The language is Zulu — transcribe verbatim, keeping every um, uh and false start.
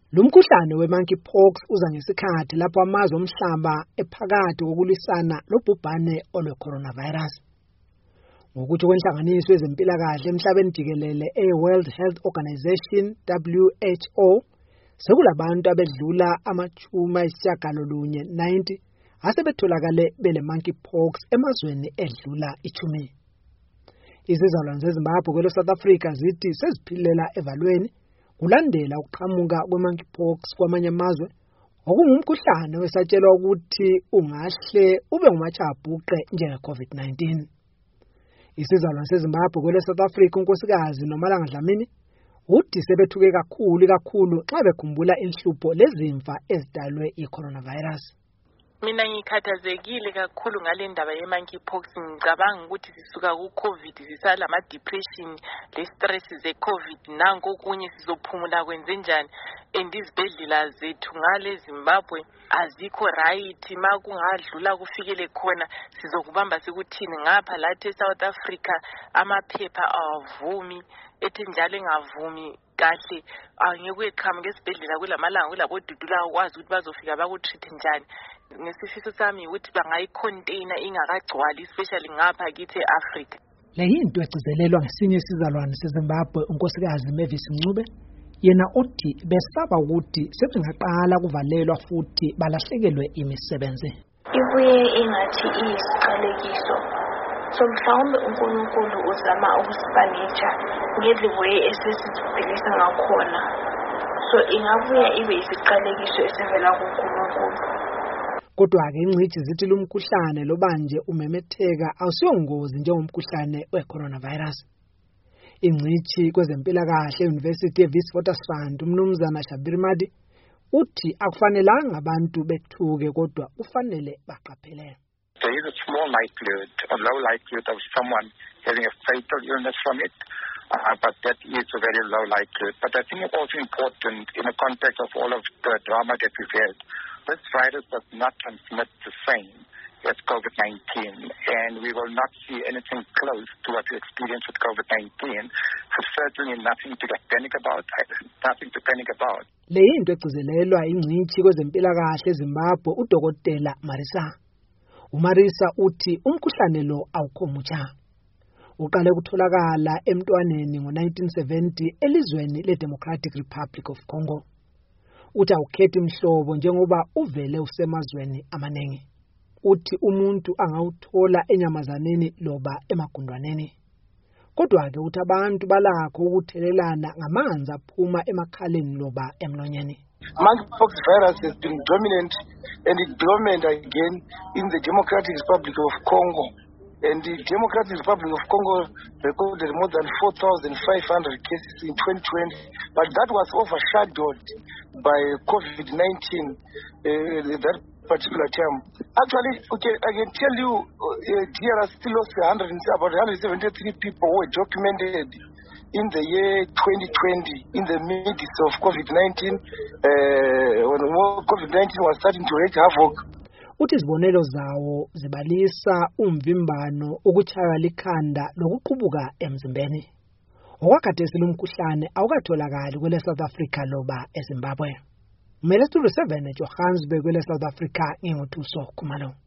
Lo mkhuhlane we-monkeypox uza ngesikhathi lapho amazwe omhlaba ephakathi kokulisana lobhubhane olwe-coronavirus. Ngokuthi kwenhlanganiso yezempilakahle emhlabeni jikelele e-World Health Organization W H O, sekulabantu abedlula amachumi ayisishiyagalolunye ninety asebetholakale bele monkeypox emazweni edlula ichumi. Izizalwane zeZimbabwe kwelo South Africa zithi seziphilela evalweni kulandela ukuqhamuka kwe-monkeypox kwamanye amazwe, okungumkhuhlane wesatshelwa ukuthi ungahle ube ngumatshabhuqe njenge-COVID nineteen. Isizalwane seZimbabwe kwelo South Africa unkosikazi Nomalanga Dlamini uthi sebethuke kakhulu kakhulu xa bekhumbula inhlupho lezimfa ezidalwe yi-coronavirus. Mina ngikhathazekile kakhulu ngale ndaba ye-monkeypox. Ngicabanga ukuthi sisuka ku-COVID sisala ama-depression le-stress ze-COVID, nanko okunye sizophumula kwenze njani. And izibhedlela zethu ngale Zimbabwe azikho right, ma kungadlula kufikele khona sizokubamba sikuthini. Ngapha lathi eSouth Africa amaphepha awavumi, ethi njalo engavumi kahle angeke eqhamuke esibhedlela kulamalanga kulabodudula ukwazi ukuthi bazofika bakutreat njani. Ngesifiso sami ukuthi bangayicontaina ingakagcwali, especially ngapha kithi eAfrica. Le yinto egcizelelwa ngesinye isizalwane seZimbabwe unkosikazi Mavis Ncube, yena uthi besaba ukuthi sebengaqala kuvalelwa futhi balahlekelwe imisebenzi. Ibuye ingathi iyisiqalekiso, so mhlawumbe uNkulunkulu uzama ukusipanisha ngedliwe esesiziphilisa ngakhona, so ingabuye ibe isiqalekiso esivela kuNkulunkulu. Kodwa-ke ingcitshi zithi lo mkhuhlane lobanje umemetheka awusiyongozi njengomkhuhlane we-coronavirus. Ingcitshi kwezempilakahle e-University ye-Witwatersrand umnumzana Shabir Madi uthi akufanelanga abantu bethuke kodwa kufanele baqaphele. There is a small likelihood, a low likelihood of someone having a fatal illness from it, uh, but that is a very low likelihood. But I think it's also important in the context of all of the drama that we've had. This virus does not transmit the same as COVID nineteen, and we will not see anything close to what we experienced with COVID nineteen. So certainly nothing to get panic about, nothing to panic about. Le yinto egcizelelwa ingcitshi kwezempilakahle eZimbabwe uDokotela Marisa. uMarisa uthi umkhuhlane lo awukho mutsha. Uqale kutholakala emntwaneni ngo-nineteen seventy elizweni le-Democratic Republic of Congo. Uthi awukhethi imhlobo njengoba uvele usemazweni amaningi. Uthi umuntu angawuthola enyamazaneni loba emagundwaneni. Kodwa-ke uthi abantu balakho ukuthelelana ngamanzi aphuma emakhaleni loba emlonyeni. Monkeypox virus has been dominant and it dormant again in the Democratic Republic of Congo. And the Democratic Republic of Congo recorded more than four thousand five hundred cases in twenty twenty, but that was overshadowed by COVID nineteen uh, that particular term. Actually, okay, I can tell you, uh, D R S still lost one hundred, about one hundred seventy-three people who were documented in the year twenty twenty, in the midst of COVID nineteen, uh, when COVID nineteen was starting to wreak havoc. Uthi izibonelo zawo zibalisa umvimbano, ukuchaya likhanda lokuqubuka emzimbeni. Okwakhathesi lo mkhuhlane awukatholakali kwele South Africa loba eZimbabwe. Umele seven eJohannesburg kwele South Africa ngingothuso Khumalo.